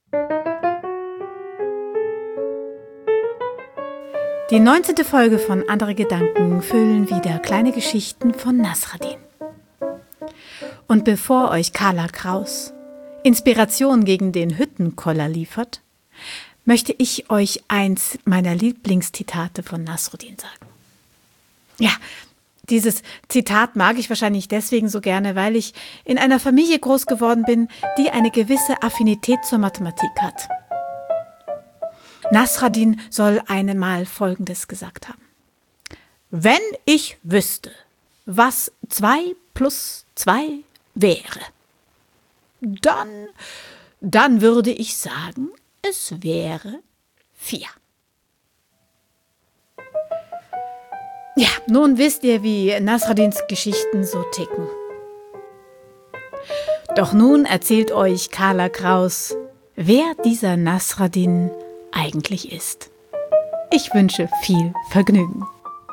Die 19. Folge von Andere Gedanken füllen wieder kleine Geschichten von Nasraddin. Und bevor euch Carla Kraus Inspiration gegen den Hüttenkoller liefert, möchte ich euch eins meiner Lieblingszitate von Nasruddin sagen. Ja, dieses Zitat mag ich wahrscheinlich deswegen so gerne, weil ich in einer Familie groß geworden bin, die eine gewisse Affinität zur Mathematik hat. Nasraddin soll einmal Folgendes gesagt haben: Wenn ich wüsste, was 2 plus 2 wäre, dann würde ich sagen, es wäre 4. Ja, nun wisst ihr, wie Nasraddins Geschichten so ticken. Doch nun erzählt euch Carla Kraus, wer dieser Nasraddin eigentlich ist. Ich wünsche viel Vergnügen.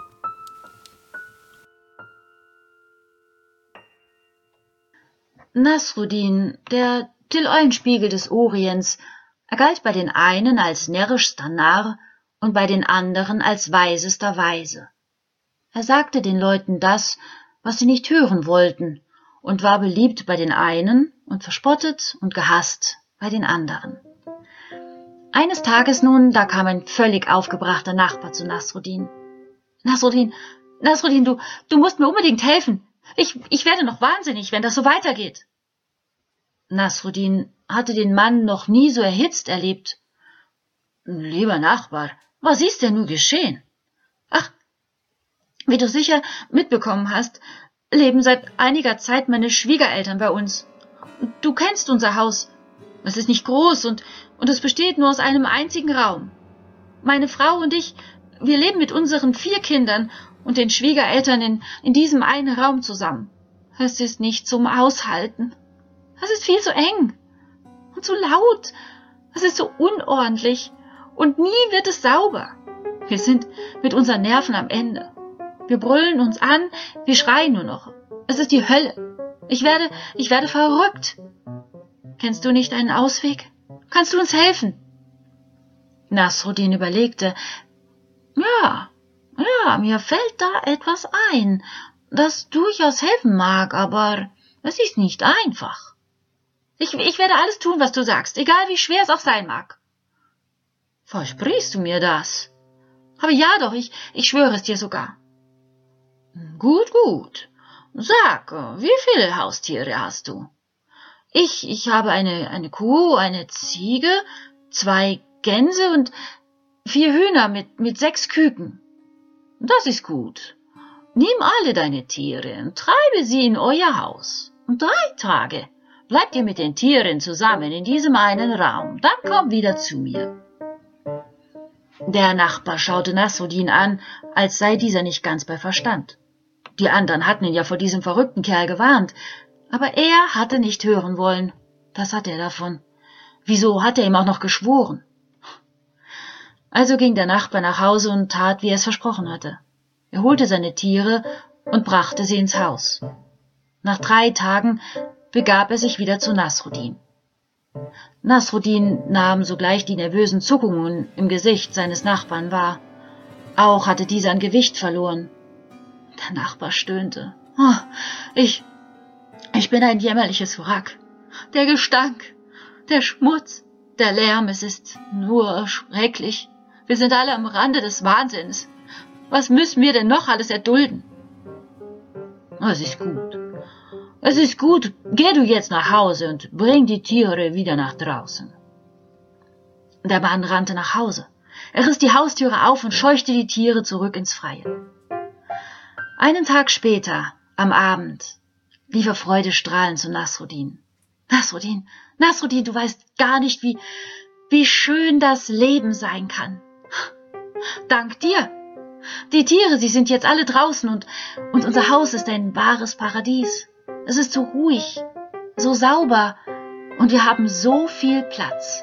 Nasruddin, der Till-Eulenspiegel des Orients, er galt bei den einen als närrischster Narr und bei den anderen als weisester Weise. Er sagte den Leuten das, was sie nicht hören wollten, und war beliebt bei den einen und verspottet und gehasst bei den anderen. Eines Tages nun, da kam ein völlig aufgebrachter Nachbar zu Nasruddin. Nasruddin, du musst mir unbedingt helfen. Ich werde noch wahnsinnig, wenn das so weitergeht. Nasruddin hatte den Mann noch nie so erhitzt erlebt. Lieber Nachbar, was ist denn nun geschehen? Ach, wie du sicher mitbekommen hast, leben seit einiger Zeit meine Schwiegereltern bei uns. Du kennst unser Haus. Es ist nicht groß und es besteht nur aus einem einzigen Raum. Meine Frau und ich, wir leben mit unseren 4 Kindern und den Schwiegereltern in diesem einen Raum zusammen. Es ist nicht zum Aushalten. Es ist viel zu eng und zu laut. Es ist so unordentlich und nie wird es sauber. Wir sind mit unseren Nerven am Ende. Wir brüllen uns an, wir schreien nur noch. Es ist die Hölle. Ich werde verrückt. Kennst du nicht einen Ausweg? Kannst du uns helfen? Nasruddin überlegte. Ja, mir fällt da etwas ein, das durchaus helfen mag, aber es ist nicht einfach. Ich werde alles tun, was du sagst, egal wie schwer es auch sein mag. Versprichst du mir das? Aber ja doch, ich schwöre es dir sogar. Gut. Sag, wie viele Haustiere hast du? Ich habe eine Kuh, eine Ziege, 2 Gänse und 4 Hühner mit 6 Küken. Das ist gut. Nimm alle deine Tiere und treibe sie in euer Haus. Und 3 Tage bleibt ihr mit den Tieren zusammen in diesem einen Raum. Dann komm wieder zu mir. Der Nachbar schaute Nasruddin an, als sei dieser nicht ganz bei Verstand. Die anderen hatten ihn ja vor diesem verrückten Kerl gewarnt, aber er hatte nicht hören wollen. Was hat er davon? Wieso hat er ihm auch noch geschworen? Also ging der Nachbar nach Hause und tat, wie er es versprochen hatte. Er holte seine Tiere und brachte sie ins Haus. Nach 3 Tagen begab er sich wieder zu Nasruddin. Nasruddin nahm sogleich die nervösen Zuckungen im Gesicht seines Nachbarn wahr. Auch hatte dieser an Gewicht verloren. Der Nachbar stöhnte. Ich bin ein jämmerliches Wrack. Der Gestank, der Schmutz, der Lärm, es ist nur schrecklich. Wir sind alle am Rande des Wahnsinns. Was müssen wir denn noch alles erdulden? Es ist gut. Geh du jetzt nach Hause und bring die Tiere wieder nach draußen. Der Mann rannte nach Hause. Er riss die Haustüre auf und scheuchte die Tiere zurück ins Freie. Einen Tag später, am Abend, lief er freudestrahlend zu Nasruddin. Nasruddin, du weißt gar nicht, wie schön das Leben sein kann. Dank dir. Die Tiere, sie sind jetzt alle draußen und unser Haus ist ein wahres Paradies. Es ist so ruhig, so sauber und wir haben so viel Platz.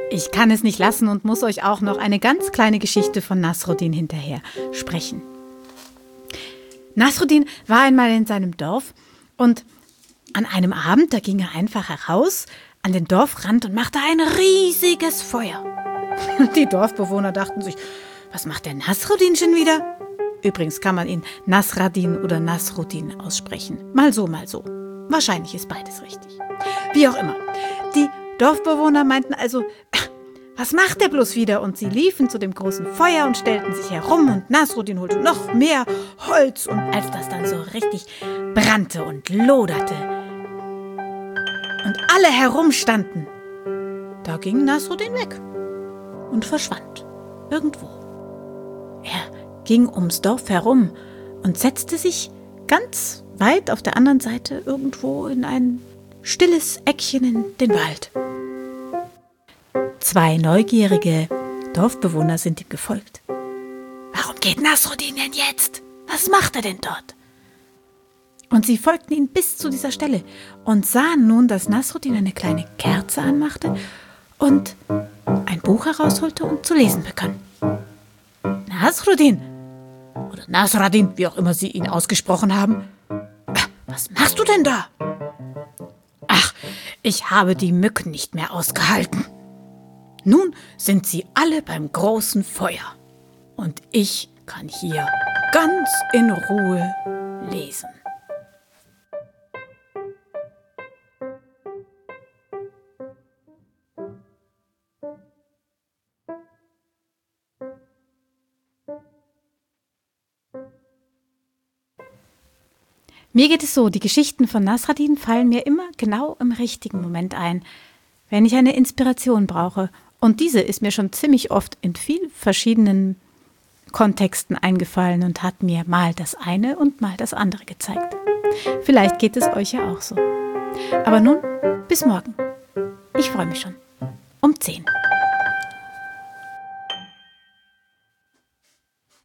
ich kann es nicht lassen und muss euch auch noch eine ganz kleine Geschichte von Nasruddin hinterher sprechen. Nasruddin war einmal in seinem Dorf und an einem Abend, da ging er einfach heraus an den Dorfrand und machte ein riesiges Feuer. Die Dorfbewohner dachten sich, was macht der Nasruddin schon wieder? Übrigens kann man ihn Nasradin oder Nasruddin aussprechen. Mal so, mal so. Wahrscheinlich ist beides richtig. Wie auch immer. Die Dorfbewohner meinten also, was macht der bloß wieder? Und sie liefen zu dem großen Feuer und stellten sich herum und Nasruddin holte noch mehr Holz. Und als das dann so richtig brannte und loderte und alle herumstanden, da ging Nasruddin weg und verschwand irgendwo. Er ging ums Dorf herum und setzte sich ganz weit auf der anderen Seite irgendwo in ein stilles Eckchen in den Wald. 2 neugierige Dorfbewohner sind ihm gefolgt. Warum geht Nasruddin denn jetzt? Was macht er denn dort? Und sie folgten ihm bis zu dieser Stelle und sahen nun, dass Nasruddin eine kleine Kerze anmachte und ein Buch herausholte und zu lesen begann. Nasruddin oder Nasradin, wie auch immer sie ihn ausgesprochen haben. Was machst du denn da? Ach, ich habe die Mücken nicht mehr ausgehalten. Nun sind sie alle beim großen Feuer und ich kann hier ganz in Ruhe lesen. Mir geht es so, die Geschichten von Nasradin fallen mir immer genau im richtigen Moment ein, wenn ich eine Inspiration brauche. Und diese ist mir schon ziemlich oft in vielen verschiedenen Kontexten eingefallen und hat mir mal das eine und mal das andere gezeigt. Vielleicht geht es euch ja auch so. Aber nun, bis morgen. Ich freue mich schon. Um 10.